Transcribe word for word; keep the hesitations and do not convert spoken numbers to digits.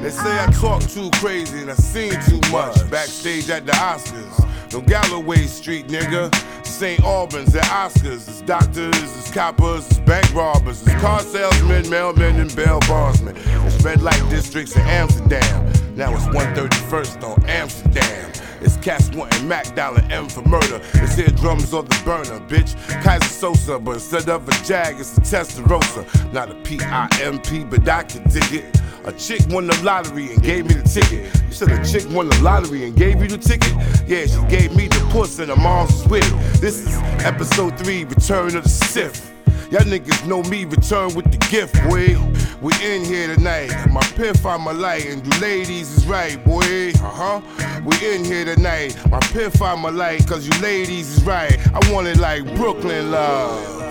They say I talk too crazy and I sing too much. Backstage at the Oscars, no Galloway Street, nigga. Saint Albans at Oscars. It's doctors, it's coppers, it's bank robbers, it's car salesmen, mailmen, and bail bondsmen. It's red light districts in Amsterdam. Now it's one thirty-first on Amsterdam. It's cats wanting Mac Dollar M for murder. It's eardrums on the burner, bitch. Kaiser Sosa, but instead of a Jag, it's a Testarossa. Not a P I M P, but I can dig it. A chick won the lottery and gave me the ticket. You said a chick won the lottery and gave you the ticket? Yeah, she gave me the puss and the mom's with it. This is episode three, Return of the Sith. Y'all niggas know me, return with the gift, boy. We in here tonight, my pen find my light, and you ladies is right, boy. Uh-huh. We in here tonight, my pen find my light, cause you ladies is right. I want it like Brooklyn love.